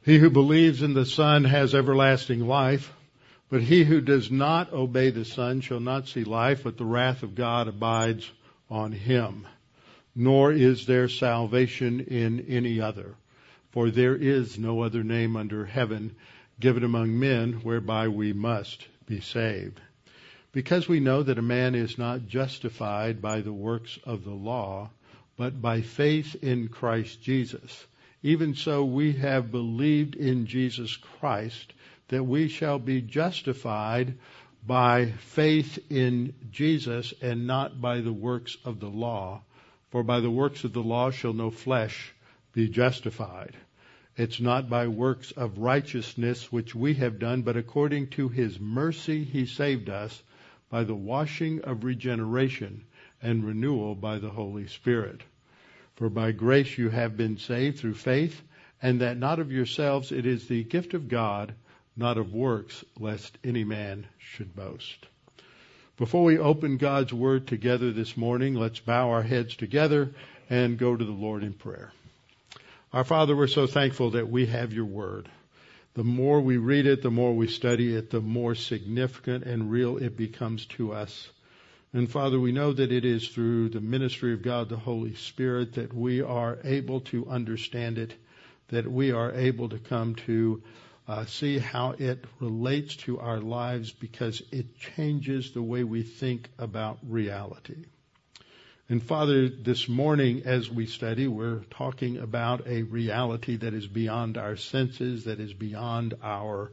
He who believes in the Son has everlasting life, but he who does not obey the Son shall not see life, but the wrath of God abides on him. Nor is there salvation in any other, for there is no other name under heaven given among men whereby we must be saved. Because we know that a man is not justified by the works of the law, but by faith in Christ Jesus. Even so we have believed in Jesus Christ, that we shall be justified by faith in Jesus and not by the works of the law. For by the works of the law shall no flesh be justified. It's not by works of righteousness which we have done, but according to his mercy he saved us by the washing of regeneration and renewal by the Holy Spirit. For by grace you have been saved through faith, and that not of yourselves, it is the gift of God, not of works, lest any man should boast. Before we open God's Word together this morning, let's bow our heads together and go to the Lord in prayer. Our Father, we're so thankful that we have your Word. The more we read it, the more we study it, the more significant and real it becomes to us. And Father, we know that it is through the ministry of God, the Holy Spirit, that we are able to understand it, that we are able to come to see how it relates to our lives, because it changes the way we think about reality. And Father, this morning as we study, we're talking about a reality that is beyond our senses, that is beyond our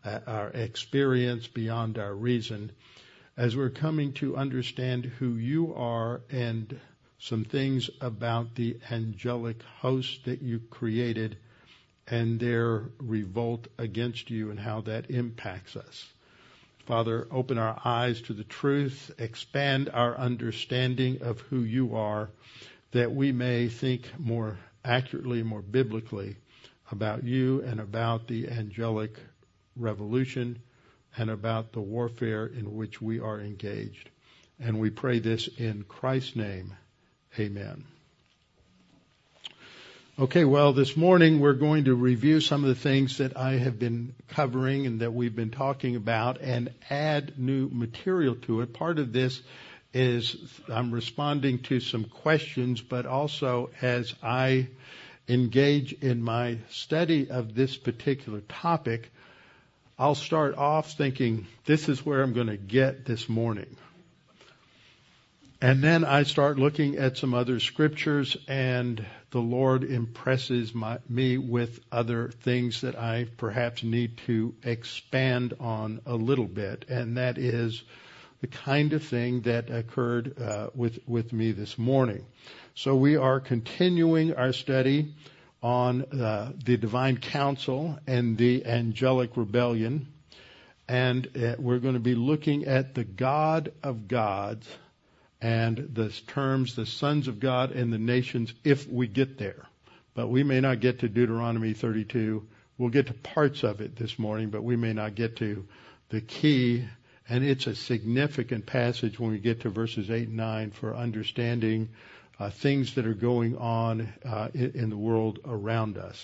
experience, beyond our reason, as we're coming to understand who you are and some things about the angelic host that you created and their revolt against you and how that impacts us. Father, open our eyes to the truth, expand our understanding of who you are, that we may think more accurately, more biblically about you and about the angelic revolution and about the warfare in which we are engaged. And we pray this in Christ's name. Amen. Okay, well, this morning we're going to review some of the things that I have been covering and that we've been talking about and add new material to it. Part of this is I'm responding to some questions, but also as I engage in my study of this particular topic, I'll start off thinking, this is where I'm going to get this morning. And then I start looking at some other scriptures, and the Lord impresses me with other things that I perhaps need to expand on a little bit. And that is the kind of thing that occurred with me this morning. So we are continuing our study on the divine council and the angelic rebellion. And we're going to be looking at the God of gods and the terms, the sons of God and the nations, if we get there. But we may not get to Deuteronomy 32. We'll get to parts of it this morning, but we may not get to the key. And it's a significant passage when we get to verses 8 and 9 for understanding things that are going on in the world around us.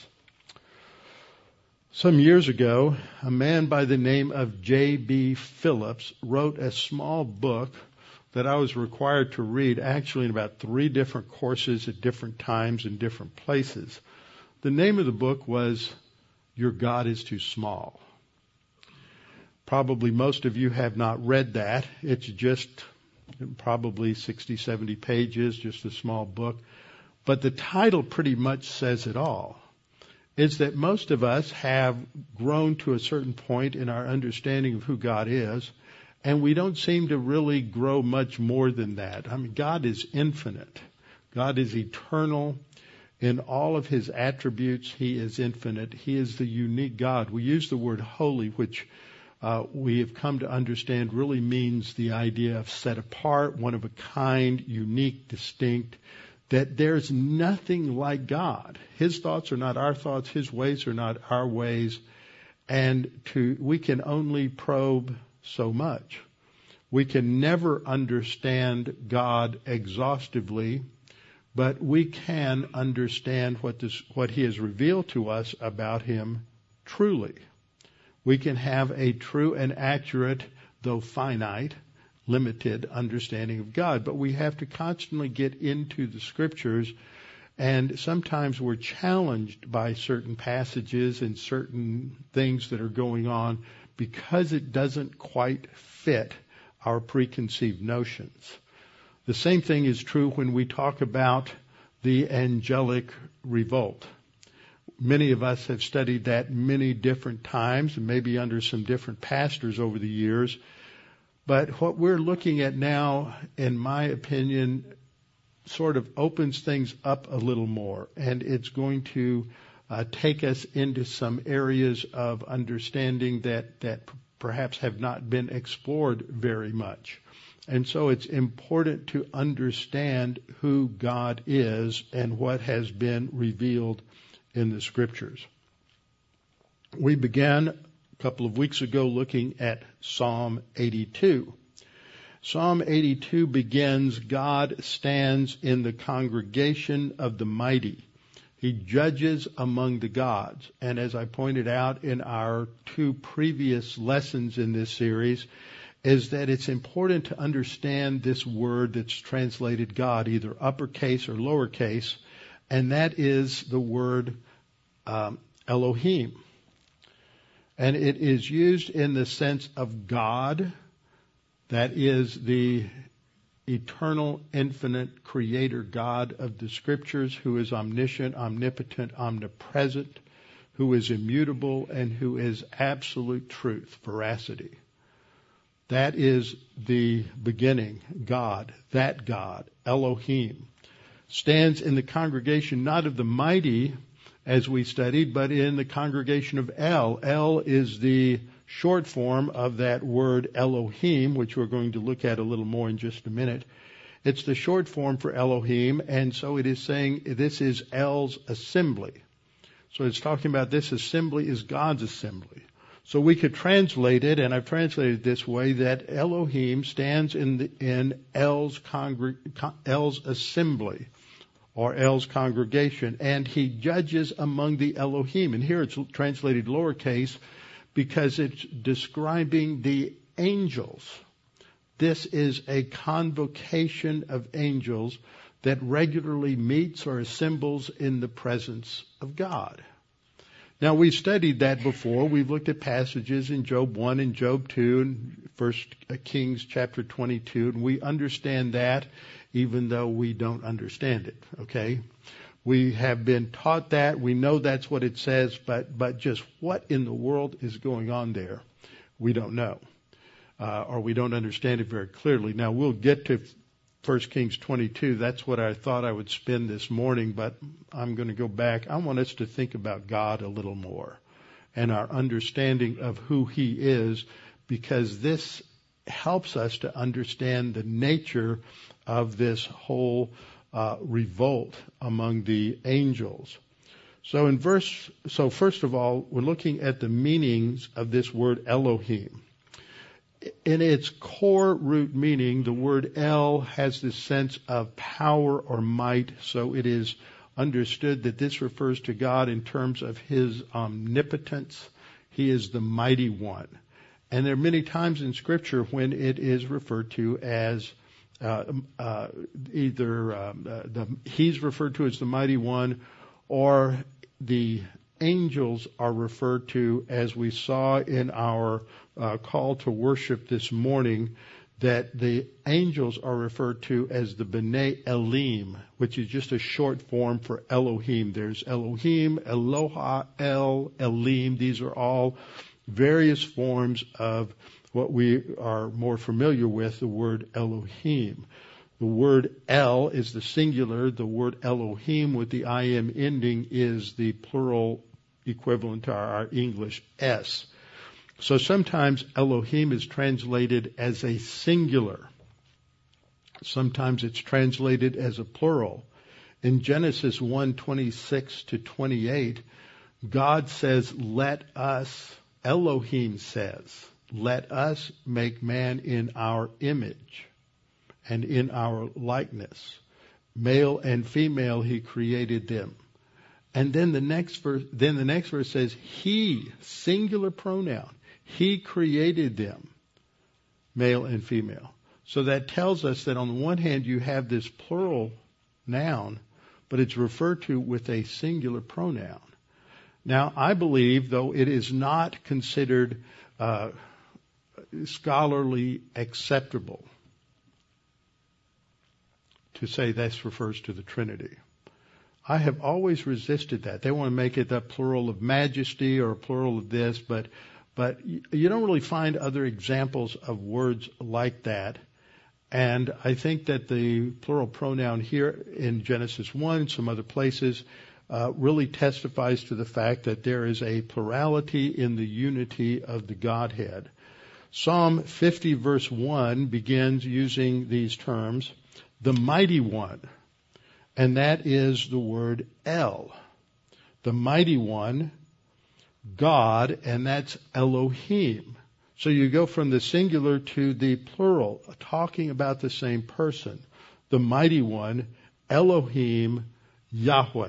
Some years ago, a man by the name of J.B. Phillips wrote a small book that I was required to read actually in about 3 different courses at different times in different places. The name of the book was Your God is Too Small. Probably most of you have not read that. It's just probably 60, 70 pages, just a small book. But the title pretty much says it all. It's that most of us have grown to a certain point in our understanding of who God is, and we don't seem to really grow much more than that. I mean, God is infinite. God is eternal. In all of his attributes, he is infinite. He is the unique God. We use the word holy, which we have come to understand really means the idea of set apart, one of a kind, unique, distinct, that there's nothing like God. His thoughts are not our thoughts. His ways are not our ways. And we can only probe so much. We can never understand God exhaustively, but we can understand what he has revealed to us about him truly. We can have a true and accurate, though finite, limited understanding of God. But we have to constantly get into the Scriptures, and sometimes we're challenged by certain passages and certain things that are going on because it doesn't quite fit our preconceived notions. The same thing is true when we talk about the angelic revolt. Many of us have studied that many different times and maybe under some different pastors over the years. But what we're looking at now, in my opinion, sort of opens things up a little more. And it's going to take us into some areas of understanding that perhaps have not been explored very much. And so it's important to understand who God is and what has been revealed in the Scriptures. We began a couple of weeks ago looking at Psalm 82. Psalm 82 begins, God stands in the congregation of the mighty. He judges among the gods. And as I pointed out in our 2 previous lessons in this series, is that it's important to understand this word that's translated God, either uppercase or lowercase, and that is the word Elohim. And it is used in the sense of God, that is the eternal, infinite creator God of the Scriptures, who is omniscient, omnipotent, omnipresent, who is immutable, and who is absolute truth, veracity. That is the beginning. God, that God, Elohim, stands in the congregation not of the mighty, as we studied, but in the congregation of El. El is the short form of that word Elohim, which we're going to look at a little more in just a minute. It's the short form for Elohim, and so it is saying this is El's assembly. So it's talking about this assembly is God's assembly. So we could translate it, and I've translated it this way, that Elohim stands in El's assembly, or El's congregation, and he judges among the Elohim. And here it's translated lowercase because it's describing the angels. This is a convocation of angels that regularly meets or assembles in the presence of God. Now, we've studied that before. We've looked at passages in Job 1 and Job 2 and 1 Kings chapter 22, and we understand that even though we don't understand it, okay? We have been taught that. We know that's what it says, but just what in the world is going on there, we don't know, or we don't understand it very clearly. Now, we'll get to 1 Kings 22. That's what I thought I would spend this morning, but I'm going to go back. I want us to think about God a little more and our understanding of who He is, because this helps us to understand the nature of this whole revolt among the angels. So first of all, we're looking at the meanings of this word Elohim. In its core root meaning, the word El has this sense of power or might, so it is understood that this refers to God in terms of His omnipotence. He is the mighty one. And there are many times in Scripture when it is referred to as He's referred to as the mighty one, or the angels are referred to, as we saw in our call to worship this morning, that the angels are referred to as the B'nai Elim, which is just a short form for Elohim. There's Elohim, Eloha, El, Elim. These are all various forms of what we are more familiar with, the word Elohim. The word El is the singular. The word Elohim with the I-M ending is the plural equivalent to our English S. So sometimes Elohim is translated as a singular. Sometimes it's translated as a plural. In Genesis 1:26 to 28, God says, let us, Elohim says, let us make man in our image and in our likeness. Male and female He created them. And then the next verse says, He, singular pronoun, He created them, male and female. So that tells us that on the one hand you have this plural noun, but it's referred to with a singular pronoun. Now, I believe, though it is not considered scholarly acceptable to say this refers to the Trinity. I have always resisted that. They want to make it a plural of majesty or a plural of this, but you don't really find other examples of words like that. And I think that the plural pronoun here in Genesis 1, some other places, really testifies to the fact that there is a plurality in the unity of the Godhead. Psalm 50 verse 1 begins using these terms, the mighty one, and that is the word El. The mighty one, God, and that's Elohim. So you go from the singular to the plural, talking about the same person. The mighty one, Elohim, Yahweh.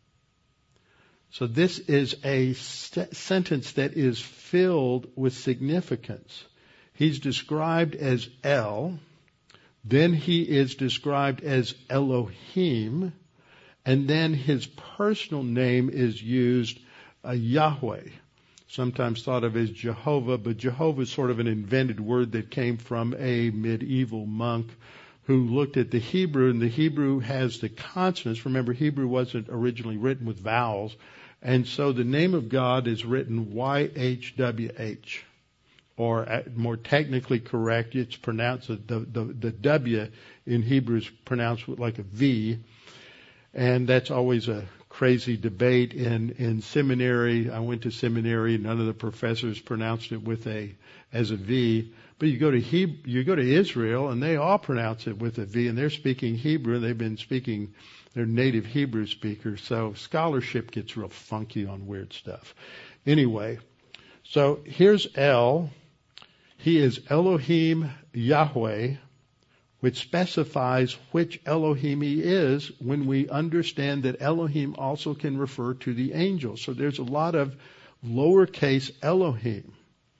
So this is a sentence that is filled with significance. He's described as El, then he is described as Elohim, and then his personal name is used, Yahweh. Sometimes thought of as Jehovah, but Jehovah is sort of an invented word that came from a medieval monk who looked at the Hebrew, and the Hebrew has the consonants. Remember, Hebrew wasn't originally written with vowels, and so the name of God is written YHWH, or more technically correct, it's pronounced, the W in Hebrew is pronounced like a V, and that's always a crazy debate in seminary. I went to seminary. None of the professors pronounced it as a V. But you go to Israel, and they all pronounce it with a V, and they're speaking Hebrew. They've been speaking, they're native Hebrew speakers. So scholarship gets real funky on weird stuff. Anyway, so here's El. He is Elohim Yahweh, which specifies which Elohim he is when we understand that Elohim also can refer to the angels. So there's a lot of lowercase Elohim.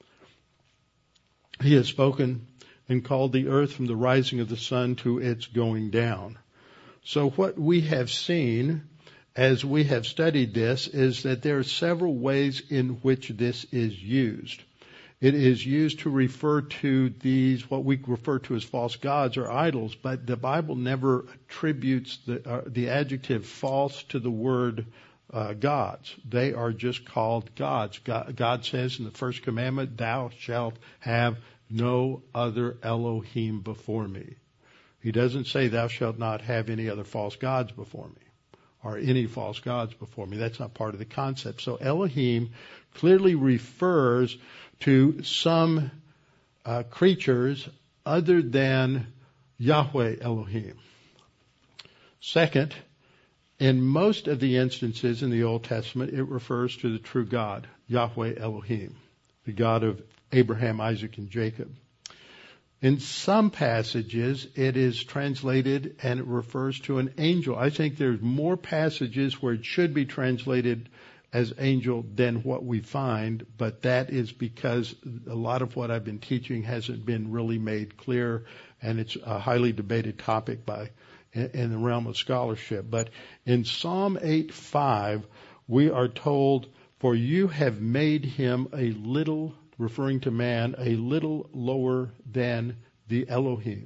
He has spoken and called the earth from the rising of the sun to its going down. So what we have seen as we have studied this is that there are several ways in which this is used. It is used to refer to these, what we refer to as false gods or idols, but the Bible never attributes the adjective false to the word gods. They are just called gods. God says in the first commandment, thou shalt have no other Elohim before me. He doesn't say thou shalt not have any other false gods before me or any false gods before me. That's not part of the concept. So Elohim clearly refers to some creatures other than Yahweh Elohim. Second, in most of the instances in the Old Testament, it refers to the true God, Yahweh Elohim, the God of Abraham, Isaac, and Jacob. In some passages, it is translated and it refers to an angel. I think there's more passages where it should be translated as angel than what we find, but that is because a lot of what I've been teaching hasn't been really made clear, and it's a highly debated topic in the realm of scholarship. But in Psalm 8:5, we are told, for you have made him a little, referring to man, a little lower than the Elohim.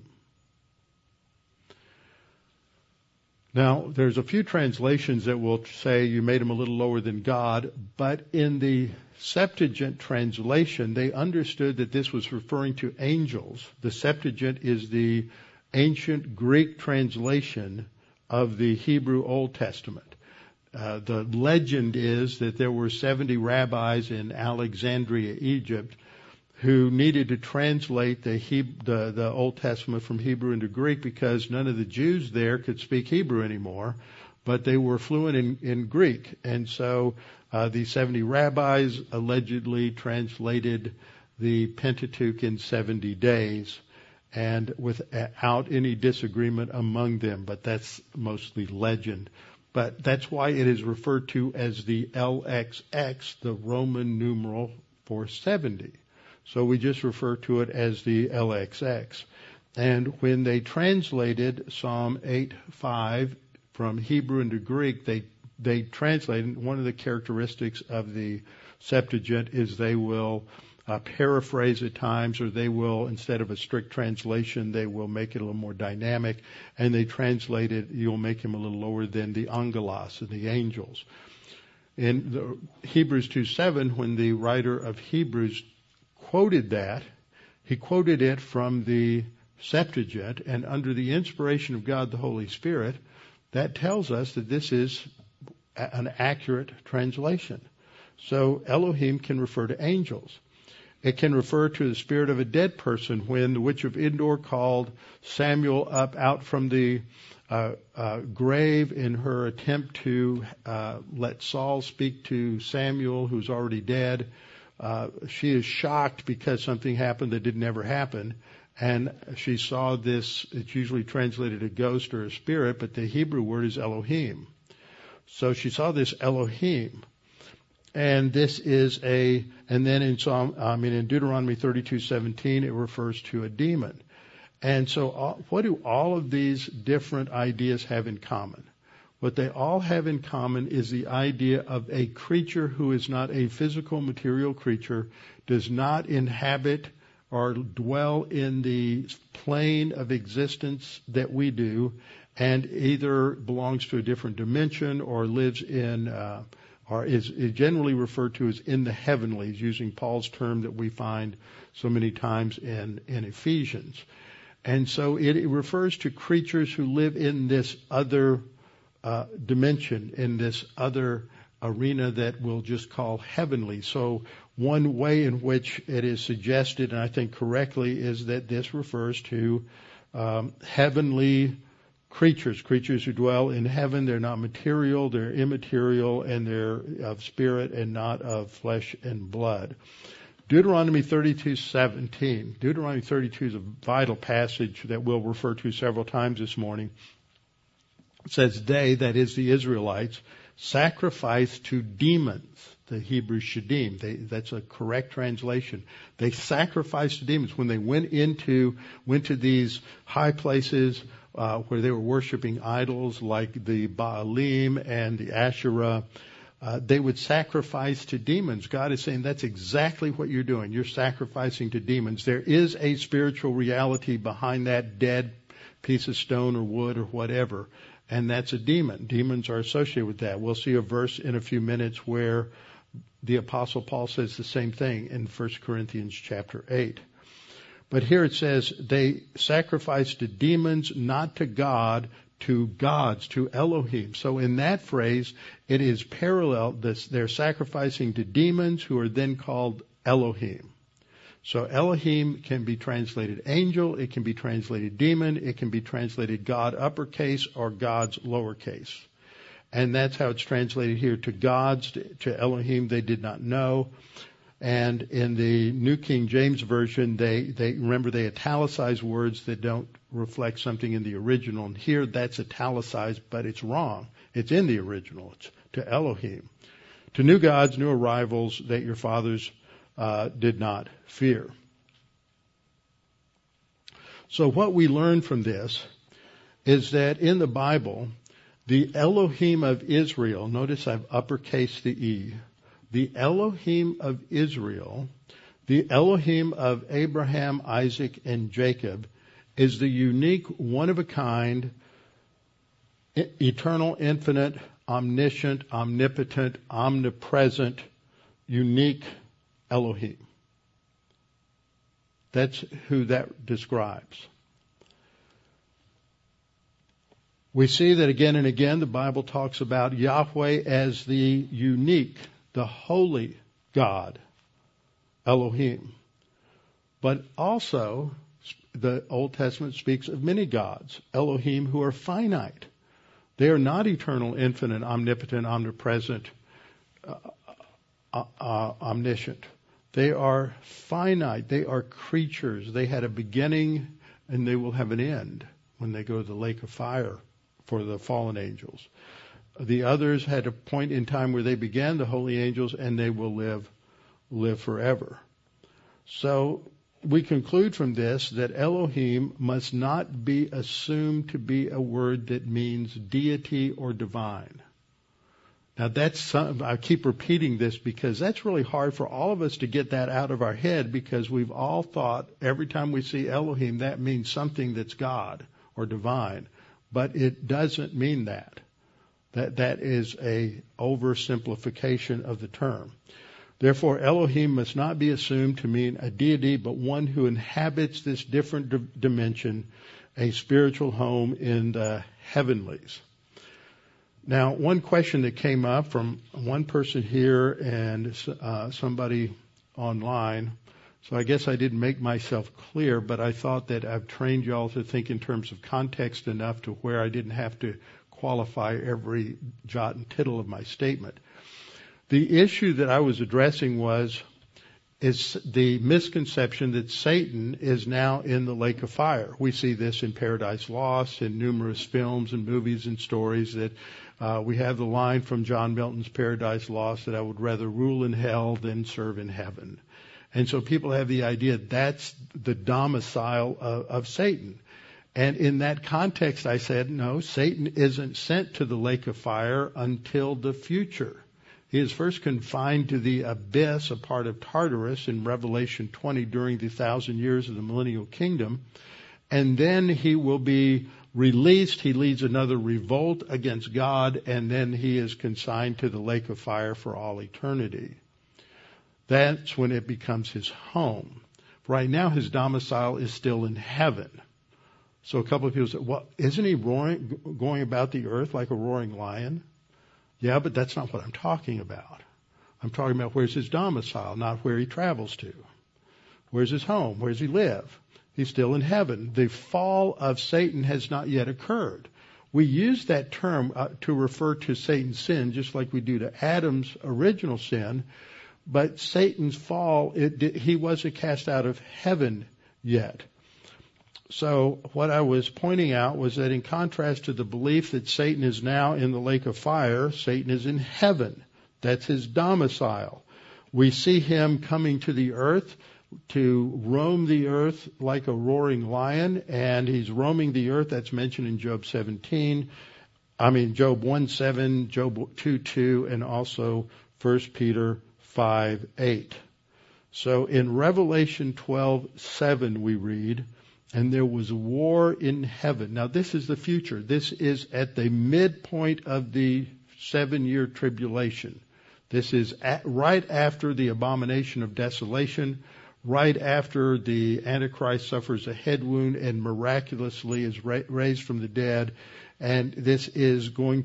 Now, there's a few translations that will say you made him a little lower than God, but in the Septuagint translation, they understood that this was referring to angels. The Septuagint is the ancient Greek translation of the Hebrew Old Testament. The legend is that there were 70 rabbis in Alexandria, Egypt, who needed to translate the Old Testament from Hebrew into Greek because none of the Jews there could speak Hebrew anymore, but they were fluent in Greek. And so the 70 rabbis allegedly translated the Pentateuch in 70 days and without any disagreement among them, but that's mostly legend. But that's why it is referred to as the LXX, the Roman numeral for 70. So we just refer to it as the LXX. And when they translated Psalm 8:5 from Hebrew into Greek, they translated, one of the characteristics of the Septuagint is they will paraphrase at times, or they will, instead of a strict translation, they will make it a little more dynamic, and they translate it, you'll make him a little lower than the angelos and the angels. In the Hebrews 2:7, when the writer of Hebrews quoted that, he quoted it from the Septuagint, and under the inspiration of God the Holy Spirit, that tells us that this is an accurate translation. So Elohim can refer to angels. It can refer to the spirit of a dead person. When the witch of Endor called Samuel up out from the grave in her attempt to let Saul speak to Samuel, who's already dead, she is shocked because something happened that didn't ever happen. And she saw this, it's usually translated a ghost or a spirit, but the Hebrew word is Elohim. So she saw this Elohim. And this is and then in Deuteronomy 32:17, it refers to a demon. And so what do all of these different ideas have in common? What they all have in common is the idea of a creature who is not a physical material creature, does not inhabit or dwell in the plane of existence that we do, and either belongs to a different dimension or lives in or is generally referred to as in the heavenlies, using Paul's term that we find so many times in Ephesians. And so it refers to creatures who live in this other dimension, in this other arena that we'll just call heavenly. So one way in which it is suggested, and I think correctly, is that this refers to heavenly creatures who dwell in heaven. They're not material, they're immaterial, and they're of spirit and not of flesh and blood. Deuteronomy 32:17. Deuteronomy 32 is a vital passage that we'll refer to several times this morning. It says, they, that is the Israelites, sacrifice to demons. The Hebrew shadim. That's a correct translation. They sacrificed to demons when they went to these high places where they were worshiping idols like the Baalim and the Asherah. They would sacrifice to demons. God is saying that's exactly what you're doing. You're sacrificing to demons. There is a spiritual reality behind that dead piece of stone or wood or whatever, and that's a demon. Demons are associated with that. We'll see a verse in a few minutes where the Apostle Paul says the same thing in 1 Corinthians chapter 8. But here it says they sacrifice to demons, not to God, to gods, to Elohim. So in that phrase, it is parallel. They're sacrificing to demons who are then called Elohim. So Elohim can be translated angel, it can be translated demon, it can be translated God uppercase or God's lowercase. And that's how it's translated here. To gods, to Elohim, they did not know. And in the New King James Version, they remember they italicize words that don't reflect something in the original. And here that's italicized, but it's wrong. It's in the original. It's to Elohim. To new gods, new arrivals that your fathers did not fear. So what we learn from this is that in the Bible, the Elohim of Israel, notice I've uppercased the E, the Elohim of Israel, the Elohim of Abraham, Isaac, and Jacob, is the unique, one-of-a-kind, eternal, infinite, omniscient, omnipotent, omnipresent, unique Elohim. That's who that describes. We see that again and again the Bible talks about Yahweh as the unique, the holy God, Elohim. But also, the Old Testament speaks of many gods, Elohim, who are finite. They are not eternal, infinite, omnipotent, omnipresent, omniscient. They are finite. They are creatures. They had a beginning and they will have an end when they go to the lake of fire for the fallen angels. The others had a point in time where they began, the holy angels, and they will live forever. So we conclude from this that Elohim must not be assumed to be a word that means deity or divine. Now I keep repeating this because that's really hard for all of us to get that out of our head, because we've all thought every time we see Elohim that means something that's God or divine. But it doesn't mean that. That is a oversimplification of the term. Therefore, Elohim must not be assumed to mean a deity, but one who inhabits this different dimension, a spiritual home in the heavenlies. Now, one question that came up from one person here and somebody online, so I guess I didn't make myself clear, but I thought that I've trained y'all to think in terms of context enough to where I didn't have to qualify every jot and tittle of my statement. The issue that I was addressing is the misconception that Satan is now in the lake of fire. We see this in Paradise Lost, in numerous films and movies and stories that we have the line from John Milton's Paradise Lost that I would rather rule in hell than serve in heaven. And so people have the idea that's the domicile of Satan. And in that context, I said, no, Satan isn't sent to the lake of fire until the future. He is first confined to the abyss, a part of Tartarus, in Revelation 20 during the 1,000 years of the millennial kingdom. And then he will be released. He leads another revolt against God, and then he is consigned to the lake of fire for all eternity. That's when it becomes his home. Right now, his domicile is still in heaven. So a couple of people say, well, isn't he going about the earth like a roaring lion? Yeah, but that's not what I'm talking about. I'm talking about where's his domicile, not where he travels to. Where's his home? Where does he live? He's still in heaven. The fall of Satan has not yet occurred. We use that term to refer to Satan's sin, just like we do to Adam's original sin. But Satan's fall, he wasn't cast out of heaven yet. So what I was pointing out was that in contrast to the belief that Satan is now in the lake of fire, Satan is in heaven. That's his domicile. We see him coming to the earth to roam the earth like a roaring lion, and he's roaming the earth. That's mentioned in Job 1:7, Job 2:2, and also 1 Peter 5:8. So in Revelation 12:7 we read, and there was war in heaven. Now this is the future. This is at the midpoint of the 7-year tribulation. This is right after the abomination of desolation, right after the Antichrist suffers a head wound and miraculously is raised from the dead. And this is going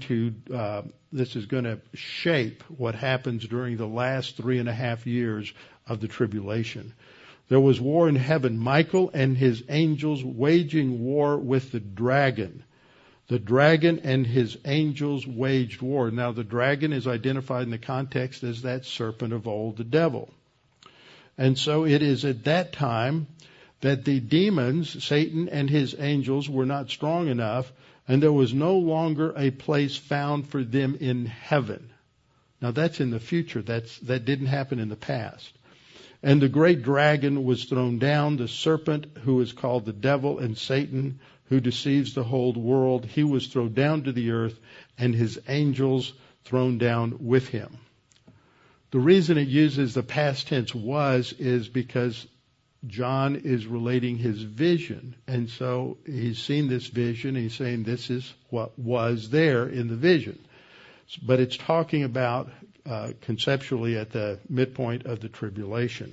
to shape what happens during the last 3.5 years of the tribulation. There was war in heaven. Michael and his angels waging war with the dragon. The dragon and his angels waged war. Now the dragon is identified in the context as that serpent of old, the devil. And so it is at that time that the demons, Satan and his angels, were not strong enough, and there was no longer a place found for them in heaven. Now that's in the future. That didn't happen in the past. And the great dragon was thrown down, the serpent who is called the devil and Satan, who deceives the whole world. He was thrown down to the earth, and his angels thrown down with him. The reason it uses the past tense is because John is relating his vision. And so he's seen this vision. He's saying this is what was there in the vision. But it's talking about conceptually at the midpoint of the tribulation.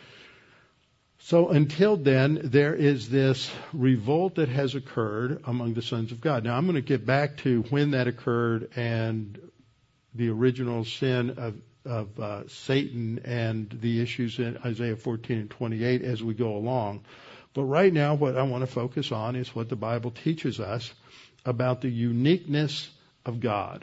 So until then, there is this revolt that has occurred among the sons of God. Now I'm going to get back to when that occurred and the original sin of Satan and the issues in Isaiah 14 and 28 as we go along. But right now what I want to focus on is what the Bible teaches us about the uniqueness of God.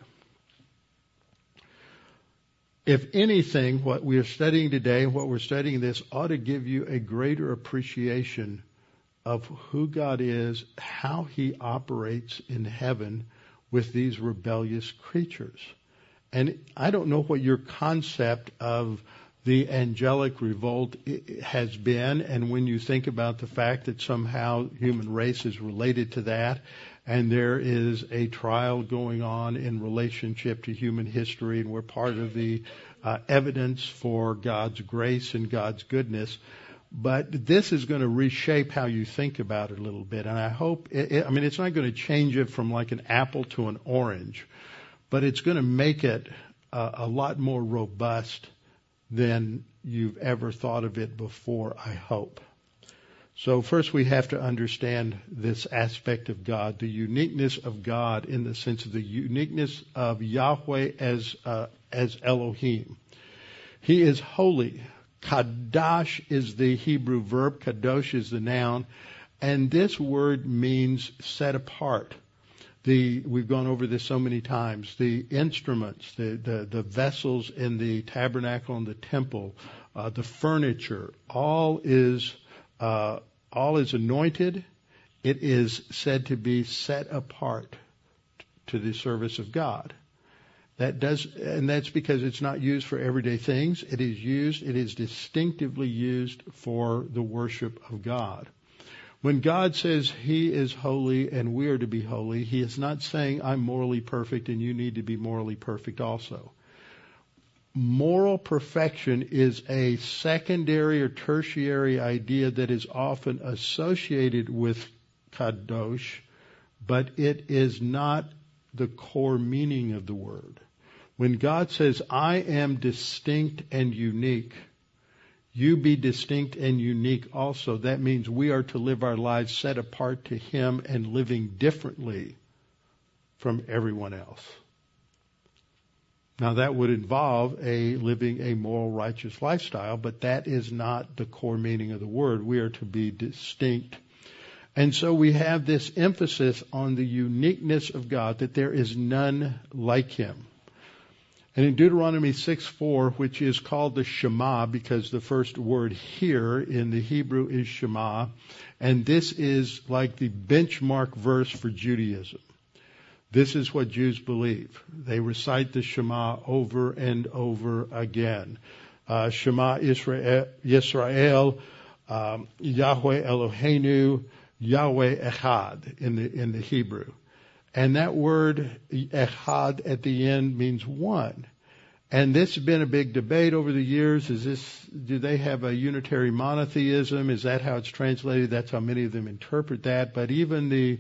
If anything, what we are studying today, what we're studying this, ought to give you a greater appreciation of who God is, how he operates in heaven with these rebellious creatures. And I don't know what your concept of the angelic revolt has been, and when you think about the fact that somehow human race is related to that, and there is a trial going on in relationship to human history, and we're part of the evidence for God's grace and God's goodness. But this is going to reshape how you think about it a little bit, and I hope, it's not going to change it from like an apple to an orange, but it's going to make it a lot more robust than you've ever thought of it before, I hope. So first we have to understand this aspect of God, the uniqueness of God in the sense of the uniqueness of Yahweh as Elohim. He is holy. Kadash is the Hebrew verb, kadosh is the noun, and this word means set apart. We've gone over this so many times. The instruments, the vessels in the tabernacle and the temple, the furniture, all is anointed. It is said to be set apart to the service of God. And that's because it's not used for everyday things. It is distinctively used for the worship of God. When God says He is holy and we are to be holy, He is not saying I'm morally perfect and you need to be morally perfect also. Moral perfection is a secondary or tertiary idea that is often associated with kadosh, but it is not the core meaning of the word. When God says, I am distinct and unique, you be distinct and unique also. That means we are to live our lives set apart to Him and living differently from everyone else. Now that would involve living a moral, righteous lifestyle, but that is not the core meaning of the word. We are to be distinct. And so we have this emphasis on the uniqueness of God, that there is none like Him. And in Deuteronomy 6:4, which is called the Shema, because the first word here in the Hebrew is Shema, and this is like the benchmark verse for Judaism. This is what Jews believe. They recite the Shema over and over again. Shema Yisrael, Yahweh Eloheinu, Yahweh Echad in the Hebrew. And that word Echad at the end means one. And this has been a big debate over the years. Do they have a unitary monotheism? Is that how it's translated? That's how many of them interpret that. But even the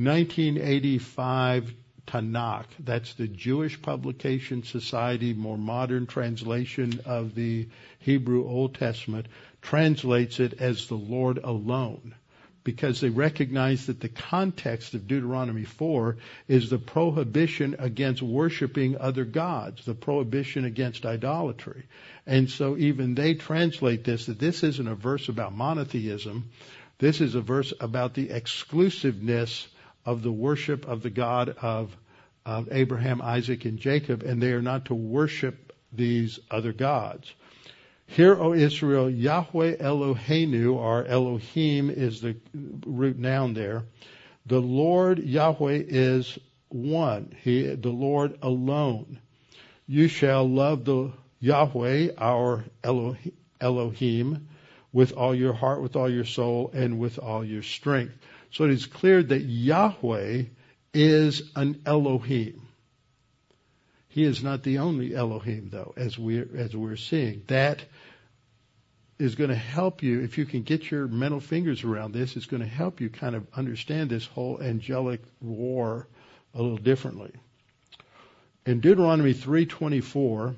1985 Tanakh, that's the Jewish Publication Society, more modern translation of the Hebrew Old Testament, translates it as the Lord alone, because they recognize that the context of Deuteronomy 4 is the prohibition against worshiping other gods, the prohibition against idolatry. And so even they translate this, that this isn't a verse about monotheism. This is a verse about the exclusiveness of the worship of the God of Abraham, Isaac, and Jacob, and they are not to worship these other gods. Hear, O Israel, Yahweh Eloheinu, or Elohim is the root noun there. The Lord Yahweh is one. The Lord alone. You shall love the Yahweh, our Elohim, with all your heart, with all your soul, and with all your strength. So it is clear that Yahweh is an Elohim. He is not the only Elohim, though, as we're seeing. That is going to help you, if you can get your mental fingers around this, it's going to help you kind of understand this whole angelic war a little differently. In Deuteronomy 3:24,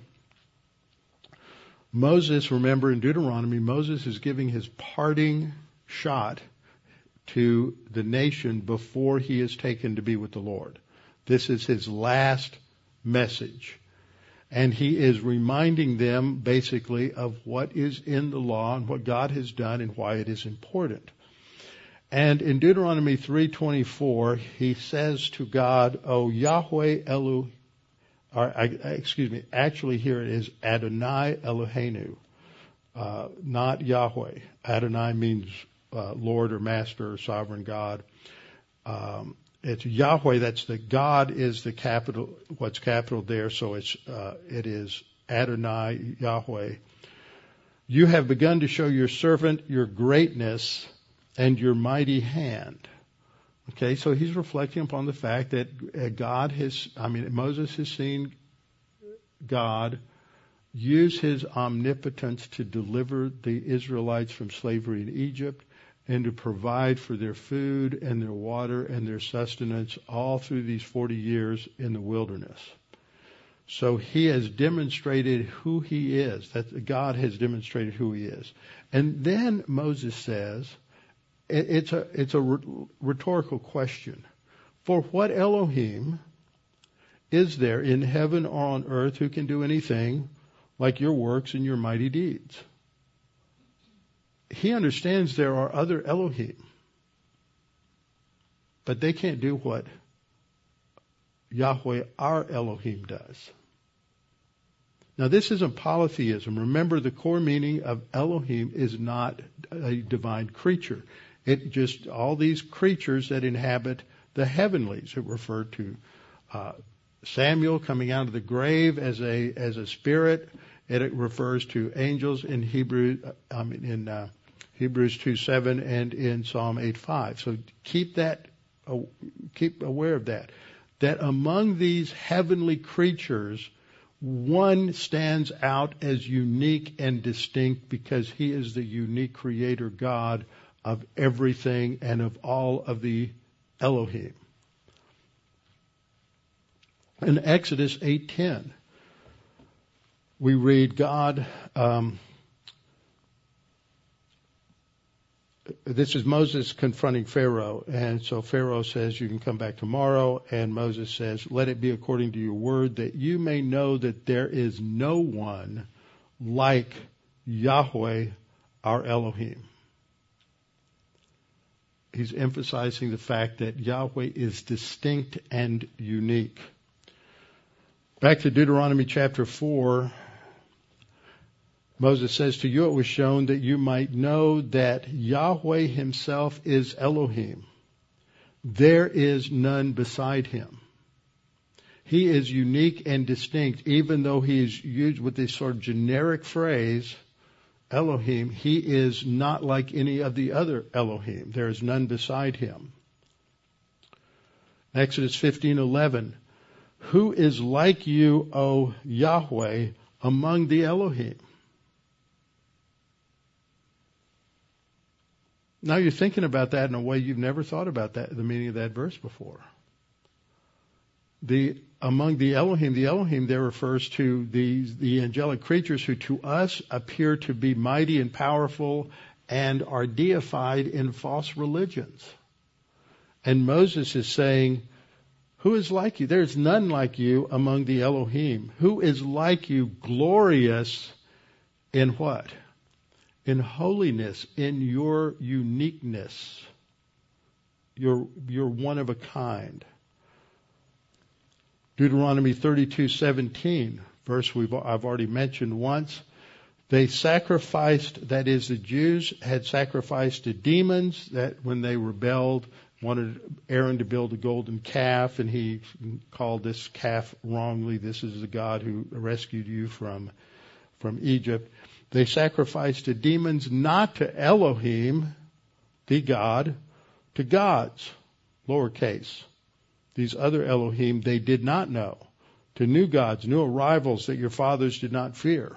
Moses, remember in Deuteronomy, Moses is giving his parting shot to the nation before he is taken to be with the Lord. This is his last message. And he is reminding them basically of what is in the law and what God has done and why it is important. And in Deuteronomy 3:24, he says to God, O Yahweh actually here it is Adonai Eloheinu, not Yahweh. Adonai means Lord or Master or Sovereign God. it's Yahweh. That's the God is the capital. What's capital there? So it is Adonai Yahweh. You have begun to show your servant your greatness and your mighty hand. Okay, so he's reflecting upon the fact that Moses has seen God use his omnipotence to deliver the Israelites from slavery in Egypt and to provide for their food and their water and their sustenance all through these 40 years in the wilderness. So he has demonstrated who he is, that God has demonstrated who he is. And then Moses says, it's a rhetorical question. For what Elohim is there in heaven or on earth who can do anything like your works and your mighty deeds? He understands there are other Elohim, but they can't do what Yahweh, our Elohim, does. Now, this isn't polytheism. Remember, the core meaning of Elohim is not a divine creature. It just all these creatures that inhabit the heavenlies. It referred to Samuel coming out of the grave as a spirit. It refers to angels in Hebrews 2:7 and in Psalm 8:5. So keep aware of that. That among these heavenly creatures, one stands out as unique and distinct because he is the unique creator God of everything and of all of the Elohim. In Exodus 8:10, we read God, this is Moses confronting Pharaoh, and so Pharaoh says, you can come back tomorrow, and Moses says, let it be according to your word, that you may know that there is no one like Yahweh, our Elohim. He's emphasizing the fact that Yahweh is distinct and unique. Back to Deuteronomy chapter 4, Moses says, to you it was shown that you might know that Yahweh himself is Elohim. There is none beside him. He is unique and distinct, even though he is used with this sort of generic phrase, Elohim. He is not like any of the other Elohim. There is none beside him. Exodus 15:11. Who is like you, O Yahweh, among the Elohim? Now you're thinking about that in a way you've never thought about that, the meaning of that verse before. Among the Elohim there refers to the angelic creatures who to us appear to be mighty and powerful and are deified in false religions. And Moses is saying, who is like you? There is none like you among the Elohim. Who is like you, glorious in what? In holiness, in your uniqueness. You're one of a kind. Deuteronomy 32:17, verse I've already mentioned once. They sacrificed, that is, the Jews had sacrificed to demons that when they rebelled, wanted Aaron to build a golden calf, and he called this calf wrongly. This is the God who rescued you from Egypt. They sacrificed to demons, not to Elohim, the God, to gods, lowercase. These other Elohim they did not know, to new gods, new arrivals that your fathers did not fear.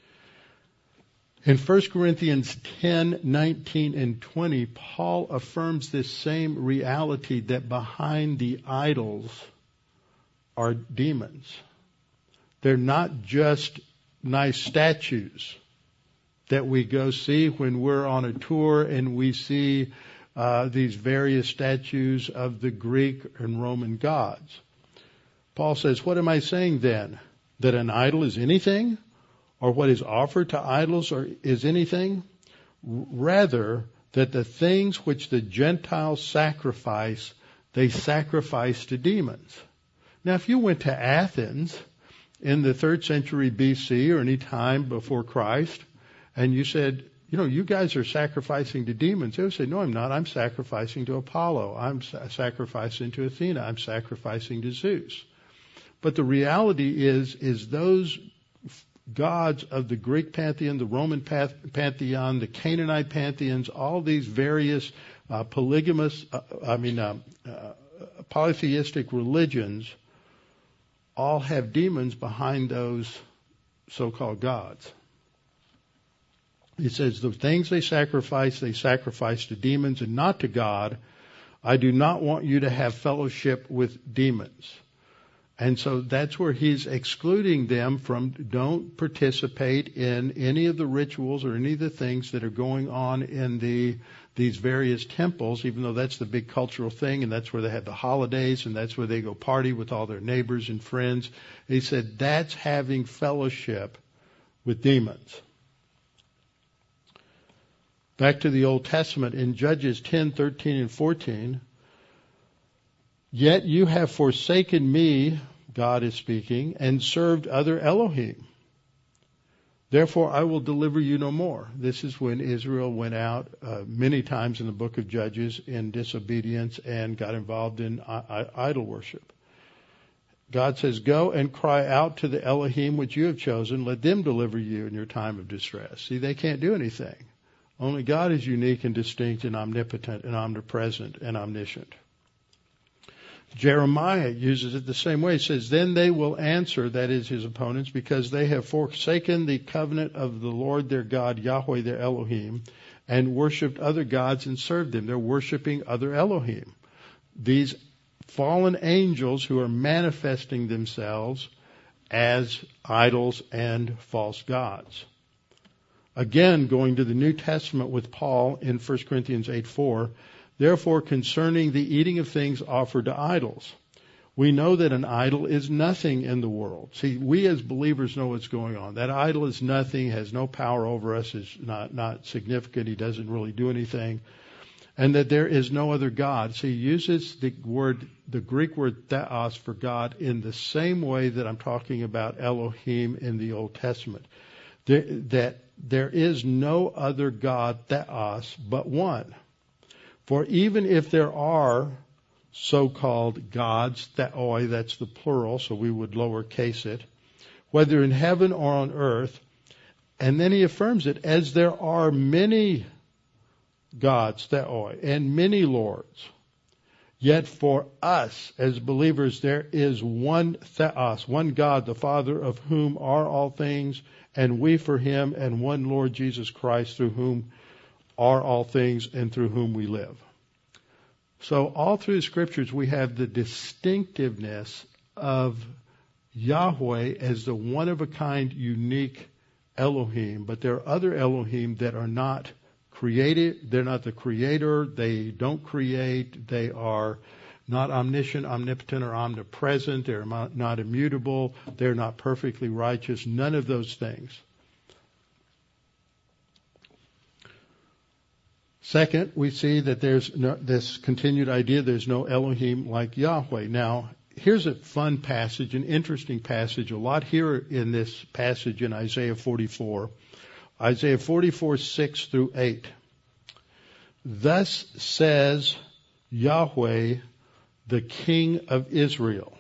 In 1 Corinthians 10:19 and 20, Paul affirms this same reality that behind the idols are demons. They're not just nice statues that we go see when we're on a tour and we see these various statues of the Greek and Roman gods. Paul says, what am I saying then? That an idol is anything? Or what is offered to idols is anything? Rather, that the things which the Gentiles sacrifice, they sacrifice to demons. Now, if you went to Athens in the 3rd century BC or any time before Christ, and you said, you guys are sacrificing to demons. They would say, no, I'm not. I'm sacrificing to Apollo. I'm sacrificing to Athena. I'm sacrificing to Zeus. But the reality is those gods of the Greek pantheon, the Roman pantheon, the Canaanite pantheons, all these various polytheistic religions all have demons behind those so-called gods. It says the things they sacrifice to demons and not to God. I do not want you to have fellowship with demons. And so that's where he's excluding them from, don't participate in any of the rituals or any of the things that are going on in these various temples, even though that's the big cultural thing, and that's where they have the holidays, and that's where they go party with all their neighbors and friends. He said that's having fellowship with demons. Back to the Old Testament in Judges 10:13 and 14. Yet you have forsaken me, God is speaking, and served other Elohim. Therefore I will deliver you no more. This is when Israel went out many times in the book of Judges in disobedience and got involved in idol worship. God says, go and cry out to the Elohim which you have chosen. Let them deliver you in your time of distress. See, they can't do anything. Only God is unique and distinct and omnipotent and omnipresent and omniscient. Jeremiah uses it the same way. He says, then they will answer, that is his opponents, because they have forsaken the covenant of the Lord their God, Yahweh their Elohim, and worshipped other gods and served them. They're worshiping other Elohim. These fallen angels who are manifesting themselves as idols and false gods. Again, going to the New Testament with Paul in 1 Corinthians 8:4, therefore concerning the eating of things offered to idols, we know that an idol is nothing in the world. See, we as believers know what's going on. That idol is nothing, has no power over us, is not significant, he doesn't really do anything, and that there is no other God. So he uses the Greek word theos for God in the same way that I'm talking about Elohim in the Old Testament. That there is no other God, theos, but one. For even if there are so-called gods, theoi, that's the plural, so we would lowercase it, whether in heaven or on earth, and then he affirms it, as there are many gods, theoi, and many lords, yet for us as believers there is one theos, one God, the Father of whom are all things, and we for him, and one Lord Jesus Christ, through whom are all things and through whom we live. So all through the scriptures we have the distinctiveness of Yahweh as the one-of-a-kind, unique Elohim. But there are other Elohim that are not created. They're not the creator. They don't create. They are not omniscient, omnipotent, or omnipresent. They're not immutable. They're not perfectly righteous. None of those things. Second, we see that there's this continued idea there's no Elohim like Yahweh. Now, here's a fun passage, an interesting passage, a lot here in this passage in Isaiah 44. Isaiah 44, 6 through 8. Thus says Yahweh, the King of Israel.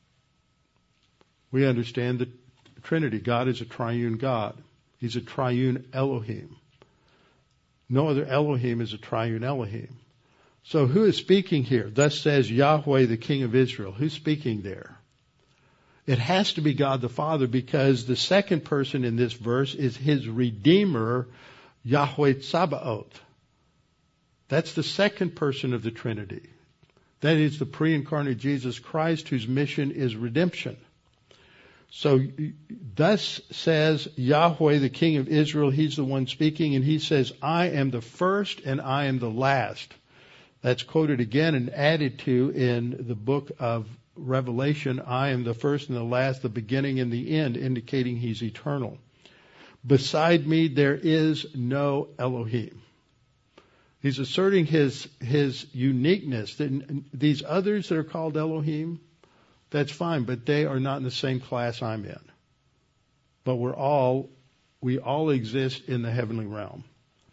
We understand the Trinity. God is a triune God. He's a triune Elohim. No other Elohim is a triune Elohim. So who is speaking here? Thus says Yahweh, the King of Israel. Who's speaking there? It has to be God the Father, because the second person in this verse is his Redeemer, Yahweh Tsabaoth. That's the second person of the Trinity. That is the pre-incarnate Jesus Christ, whose mission is redemption. So thus says Yahweh, the King of Israel. He's the one speaking, and he says, I am the first and I am the last. That's quoted again and added to in the book of Revelation. I am the first and the last, the beginning and the end, indicating he's eternal. Beside me there is no Elohim. He's asserting his uniqueness. These others that are called Elohim, that's fine, but they are not in the same class I'm in. But we all exist in the heavenly realm.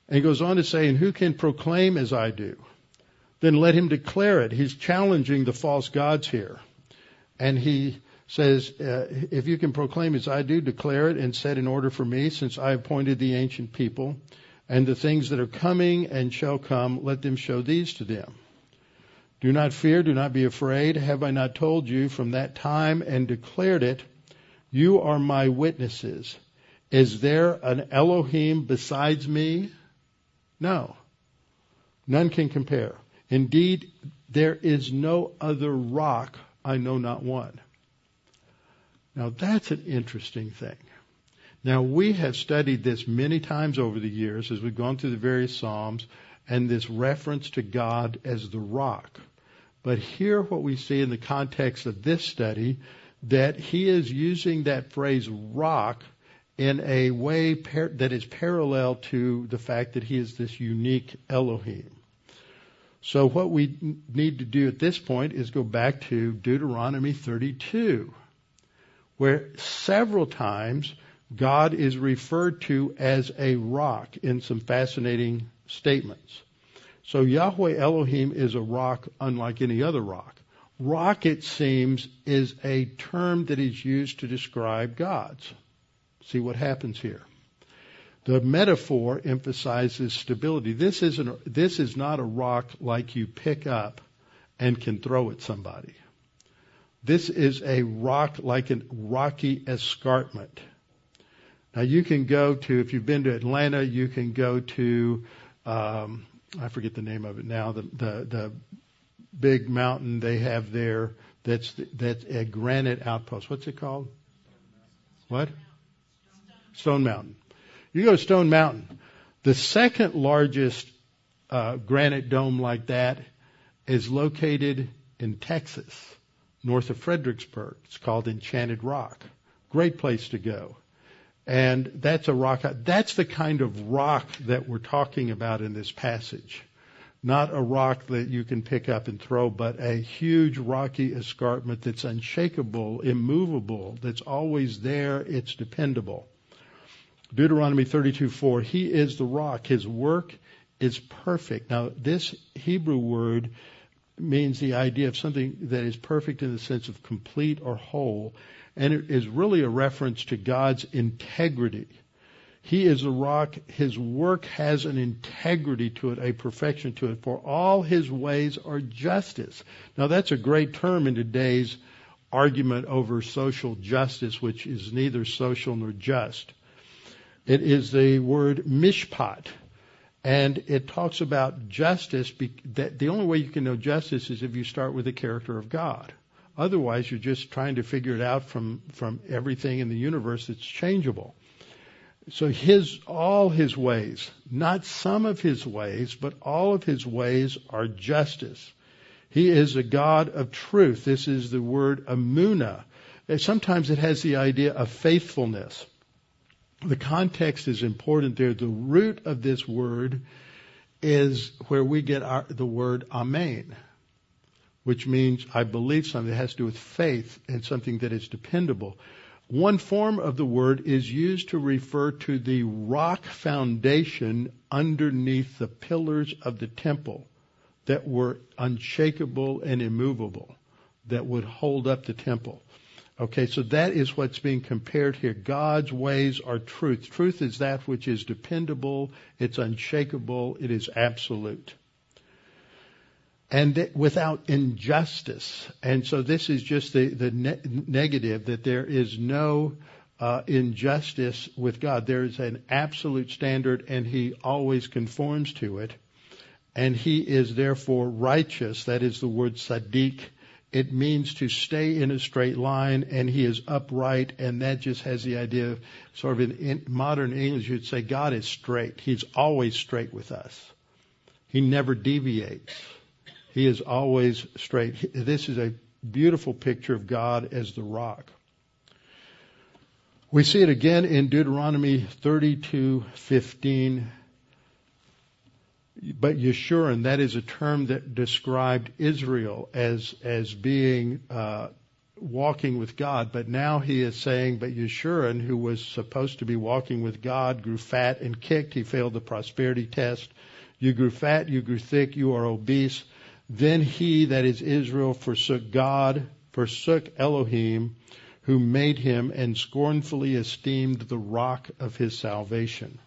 And he goes on to say, and who can proclaim as I do? Then let him declare it. He's challenging the false gods here. And he says, if you can proclaim as I do, declare it and set in order for me, since I appointed the ancient people, and the things that are coming and shall come, let them show these to them. Do not fear, do not be afraid. Have I not told you from that time and declared it? You are my witnesses. Is there an Elohim besides me? No. None can compare. Indeed, there is no other rock, I know not one. Now that's an interesting thing. Now we have studied this many times over the years as we've gone through the various Psalms, and this reference to God as the rock. But here what we see in the context of this study, that he is using that phrase rock in a way that is parallel to the fact that he is this unique Elohim. So what we need to do at this point is go back to Deuteronomy 32, where several times God is referred to as a rock in some fascinating statements. So Yahweh Elohim is a rock unlike any other rock. Rock, it seems, is a term that is used to describe gods. See what happens here. The metaphor emphasizes stability. This is not a rock like you pick up and can throw at somebody. This is a rock like a rocky escarpment. Now you can go to, if you've been to Atlanta, you can go to, I forget the name of it now, the big mountain they have there that's a granite outpost. What's it called? What? Stone Mountain. You go to Stone Mountain. The second largest granite dome like that is located in Texas, north of Fredericksburg. It's called Enchanted Rock. Great place to go. And that's a rock. That's the kind of rock that we're talking about in this passage. Not a rock that you can pick up and throw, but a huge rocky escarpment that's unshakable, immovable, that's always there, it's dependable. Deuteronomy 32:4, he is the rock, his work is perfect. Now, this Hebrew word means the idea of something that is perfect in the sense of complete or whole, and it is really a reference to God's integrity. He is a rock. His work has an integrity to it, a perfection to it, for all his ways are justice. Now, that's a great term in today's argument over social justice, which is neither social nor just. It is the word mishpat, and it talks about justice. That the only way you can know justice is if you start with the character of God. Otherwise, you're just trying to figure it out from everything in the universe that's changeable. So all his ways, not some of his ways, but all of his ways are justice. He is a God of truth. This is the word emunah. Sometimes it has the idea of faithfulness. The context is important there. The root of this word is where we get the word amen, which means I believe something that has to do with faith and something that is dependable. One form of the word is used to refer to the rock foundation underneath the pillars of the temple that were unshakable and immovable, that would hold up the temple. Okay, so that is what's being compared here. God's ways are truth. Truth is that which is dependable, it's unshakable, it is absolute. And without injustice. And so this is just the negative, that there is no injustice with God. There is an absolute standard, and he always conforms to it. And he is therefore righteous. That is the word sadiq. It means to stay in a straight line, and he is upright, and that just has the idea of, sort of in modern English, you'd say God is straight. He's always straight with us. He never deviates. He is always straight. This is a beautiful picture of God as the rock. We see it again in Deuteronomy 32:15. But Yeshurun, that is a term that described Israel as being walking with God. But now he is saying, but Yeshurun, who was supposed to be walking with God, grew fat and kicked. He failed the prosperity test. You grew fat, you grew thick, you are obese. Then he, that is Israel, forsook God, forsook Elohim, who made him, and scornfully esteemed the rock of his salvation.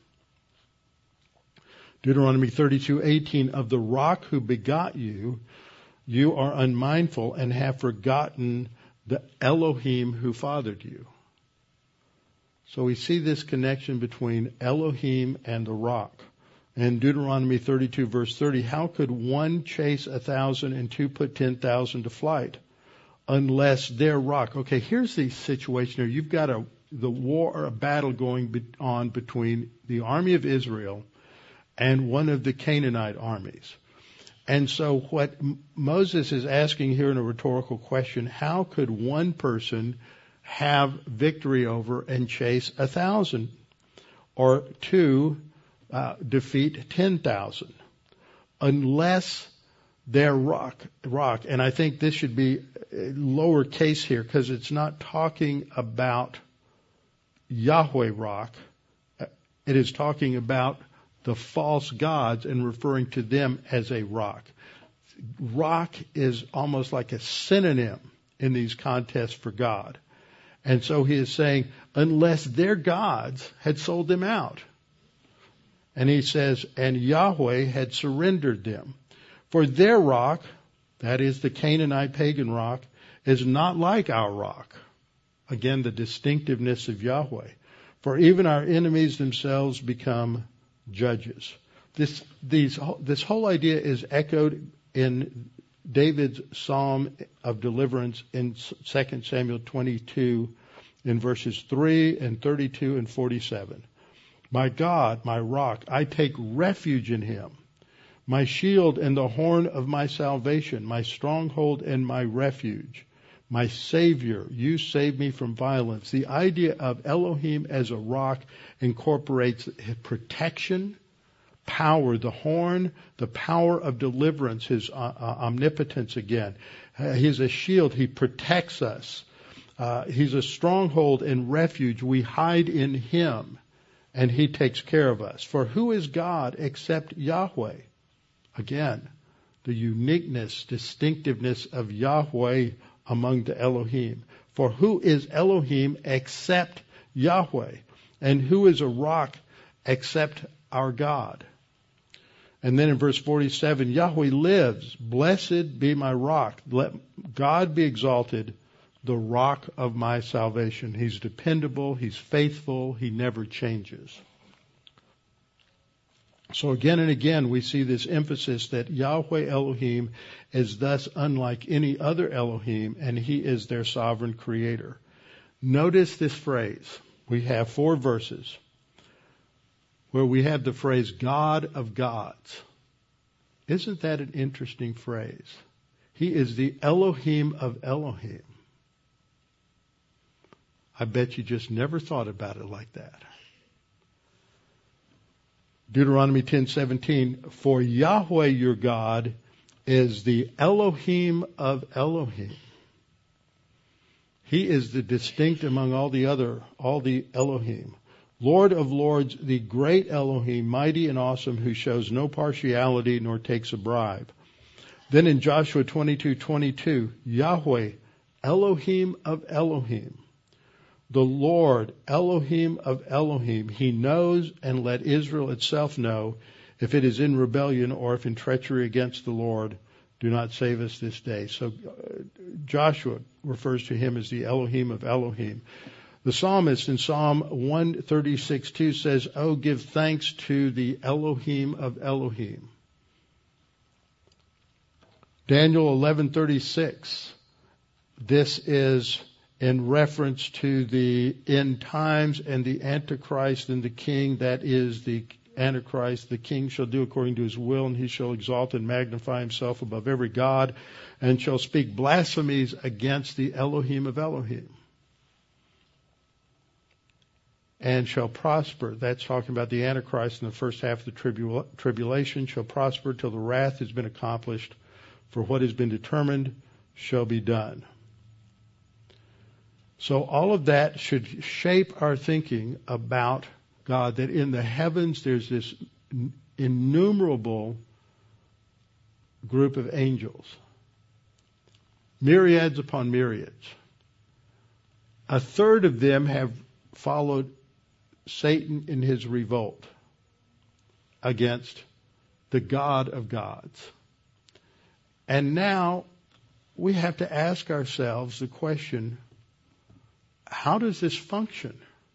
Deuteronomy 32:18, of the rock who begot you, you are unmindful and have forgotten the Elohim who fathered you. So we see this connection between Elohim and the rock. In Deuteronomy 32 verse 30, how could one chase 1,000 and two put 10,000 to flight unless their rock? Okay, here's the situation here. You've got a battle going on between the army of Israel and one of the Canaanite armies. And so what Moses is asking here in a rhetorical question, how could one person have victory over and chase 1,000 or two defeat 10,000 unless their rock. And I think this should be lower case here because it's not talking about Yahweh rock. It is talking about the false gods and referring to them as a rock. Rock is almost like a synonym in these contests for God. And so he is saying, unless their gods had sold them out. And he says, and Yahweh had surrendered them. For their rock, that is the Canaanite pagan rock, is not like our rock. Again, the distinctiveness of Yahweh. For even our enemies themselves become judges. This whole idea is echoed in David's psalm of deliverance in 2 Samuel 22 in verses 3 and 32 and 47. My God, my rock, I take refuge in him. My shield and the horn of my salvation, my stronghold and my refuge. My Savior, you save me from violence. The idea of Elohim as a rock incorporates protection, power, the horn, the power of deliverance, his omnipotence again. He's a shield. He protects us. He's a stronghold and refuge. We hide in him, and he takes care of us. For who is God except Yahweh? Again, the uniqueness, distinctiveness of Yahweh among the Elohim. For who is Elohim except Yahweh? And who is a rock except our God? And then in verse 47, Yahweh lives. Blessed be my rock. Let God be exalted, the rock of my salvation. He's dependable. He's faithful. He never changes. So again and again, we see this emphasis that Yahweh Elohim is thus unlike any other Elohim, and he is their sovereign creator. Notice this phrase. We have 4 verses where we have the phrase God of gods. Isn't that an interesting phrase? He is the Elohim of Elohim. I bet you just never thought about it like that. Deuteronomy 10:17, for Yahweh your God is the Elohim of Elohim. He is the distinct among all the Elohim. Lord of lords, the great Elohim, mighty and awesome, who shows no partiality nor takes a bribe. Then in Joshua 22:22, Yahweh, Elohim of Elohim. The Lord, Elohim of Elohim, he knows, and let Israel itself know if it is in rebellion or if in treachery against the Lord. Do not save us this day. So Joshua refers to him as the Elohim of Elohim. The psalmist in Psalm 136:2 says, oh, give thanks to the Elohim of Elohim. Daniel 11:36, this is in reference to the end times and the Antichrist and the king, that is the Antichrist. The king shall do according to his will, and he shall exalt and magnify himself above every god, and shall speak blasphemies against the Elohim of Elohim. And shall prosper. That's talking about the Antichrist in the first half of the tribulation. Shall prosper till the wrath has been accomplished, for what has been determined shall be done. So all of that should shape our thinking about God, that in the heavens there's this innumerable group of angels, myriads upon myriads. A third of them have followed Satan in his revolt against the God of gods. And now we have to ask ourselves the question, how does this function?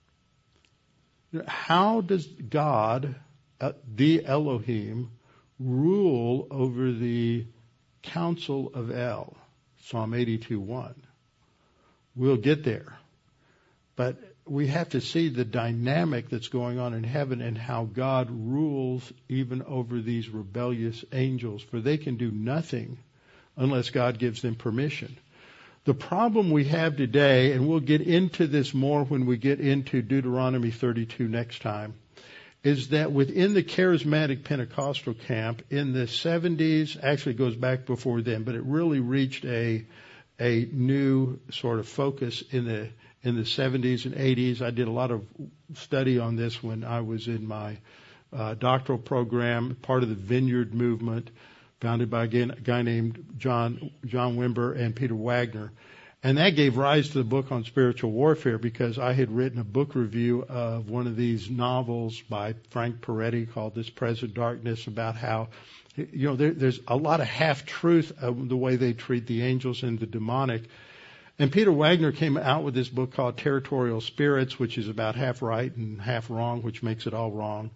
How does God, the Elohim, rule over the council of El? Psalm 82:1. We'll get there. But we have to see the dynamic that's going on in heaven and how God rules even over these rebellious angels, for they can do nothing unless God gives them permission. The problem we have today, and we'll get into this more when we get into Deuteronomy 32 next time, is that within the charismatic Pentecostal camp in the 70s, actually it goes back before then, but it really reached a new sort of focus in the 70s and 80s. I did a lot of study on this when I was in my doctoral program, part of the Vineyard movement, founded by a guy named John Wimber and Peter Wagner. And that gave rise to the book on spiritual warfare, because I had written a book review of one of these novels by Frank Peretti called This Present Darkness, about how, there's a lot of half-truth of the way they treat the angels and the demonic. And Peter Wagner came out with this book called Territorial Spirits, which is about half right and half wrong, which makes it all wrong.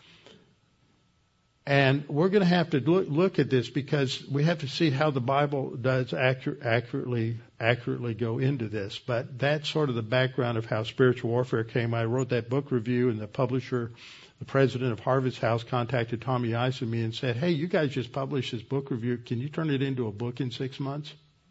And we're going to have to look at this, because we have to see how the Bible does accurately go into this. But that's sort of the background of how spiritual warfare came. I wrote that book review, and the publisher, the president of Harvest House, contacted Tommy Ice and me and said, "Hey, you guys just published this book review. Can you turn it into a book in 6 months?"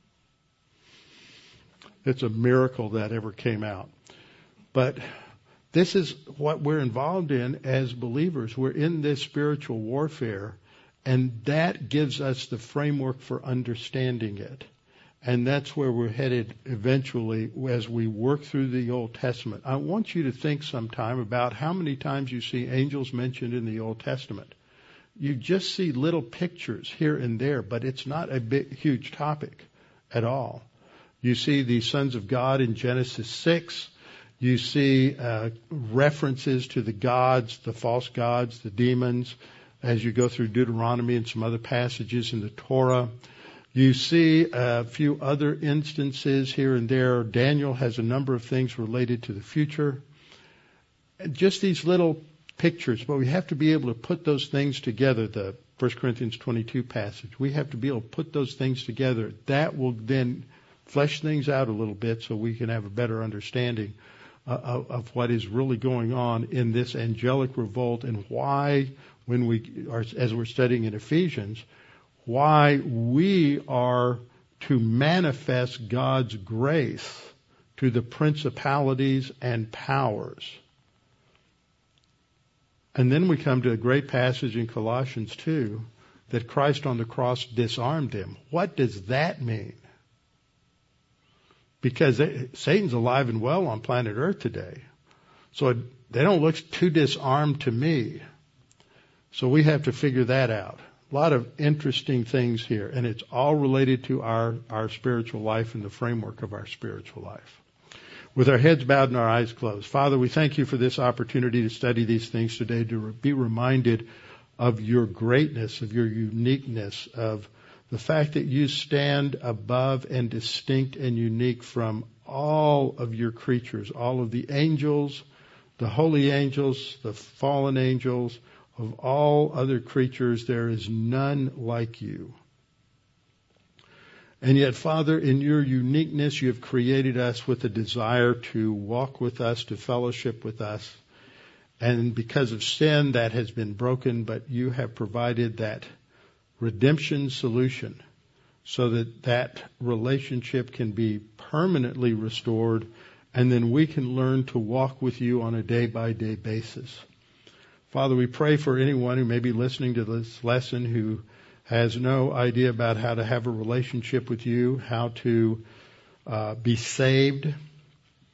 It's a miracle that ever came out. But this is what we're involved in as believers. We're in this spiritual warfare, and that gives us the framework for understanding it. And that's where we're headed eventually as we work through the Old Testament. I want you to think sometime about how many times you see angels mentioned in the Old Testament. You just see little pictures here and there, but it's not a big, huge topic at all. You see the sons of God in Genesis 6. You see references to the gods, the false gods, the demons, as you go through Deuteronomy and some other passages in the Torah. You see a few other instances here and there. Daniel has a number of things related to the future. And just these little pictures, but we have to be able to put those things together, the 1 Corinthians 22 passage. We have to be able to put those things together. That will then flesh things out a little bit so we can have a better understanding of what is really going on in this angelic revolt, and why, when we are, as we're studying in Ephesians, why we are to manifest God's grace to the principalities and powers. And then we come to a great passage in Colossians 2, that Christ on the cross disarmed them. What does that mean? Because Satan's alive and well on planet Earth today. So they don't look too disarmed to me. So we have to figure that out. A lot of interesting things here. And it's all related to our spiritual life and the framework of our spiritual life. With our heads bowed and our eyes closed. Father, we thank you for this opportunity to study these things today, to be reminded of your greatness, of your uniqueness, of the fact that you stand above and distinct and unique from all of your creatures, all of the angels, the holy angels, the fallen angels, of all other creatures, there is none like you. And yet, Father, in your uniqueness, you have created us with a desire to walk with us, to fellowship with us. And because of sin, that has been broken, but you have provided that redemption solution so that that relationship can be permanently restored, and then we can learn to walk with you on a day-by-day basis. Father, we pray for anyone who may be listening to this lesson who has no idea about how to have a relationship with you, how to be saved,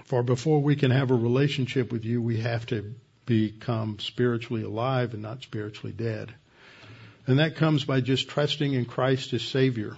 For before we can have a relationship with you, we have to become spiritually alive and not spiritually dead. And that comes by just trusting in Christ as Savior.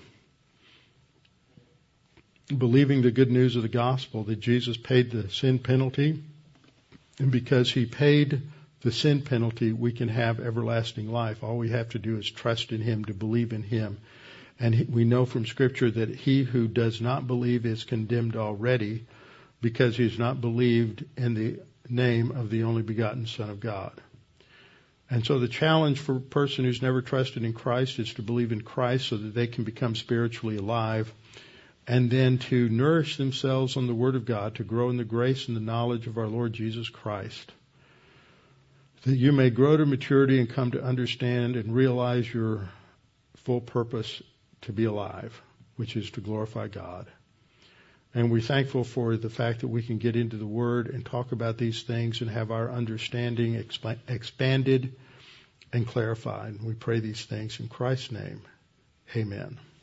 Believing the good news of the gospel that Jesus paid the sin penalty. And because He paid the sin penalty, we can have everlasting life. All we have to do is trust in Him, to believe in Him. And we know from Scripture that he who does not believe is condemned already, because he has not believed in the name of the only begotten Son of God. And so the challenge for a person who's never trusted in Christ is to believe in Christ so that they can become spiritually alive, and then to nourish themselves on the Word of God, to grow in the grace and the knowledge of our Lord Jesus Christ, that you may grow to maturity and come to understand and realize your full purpose to be alive, which is to glorify God. And we're thankful for the fact that we can get into the Word and talk about these things and have our understanding expanded and clarified. We pray these things in Christ's name. Amen.